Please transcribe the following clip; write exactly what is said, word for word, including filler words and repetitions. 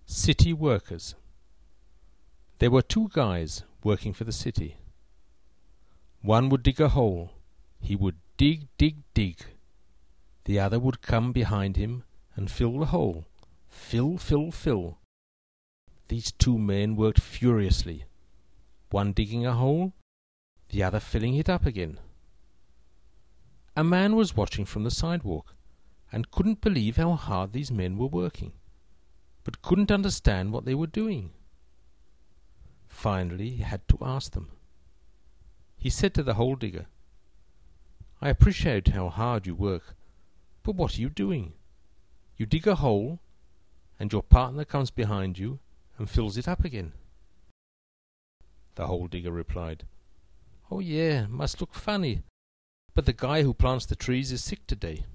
City workers. There were two guys working for the city. One would dig a hole. He would dig, dig, dig. The other would come behind him and fill the hole. Fill, fill, fill. These two men worked furiously, one digging a hole, the other filling it up again. A man was watching from the sidewalk and couldn't believe how hard these men were working, but couldn't understand what they were doing. Finally he had to ask them. He said to the hole digger, "I appreciate how hard you work, but what are you doing? You dig a hole, and your partner comes behind you and fills it up again." The hole digger replied, "Oh yeah, must look funny, but the guy who plants the trees is sick today."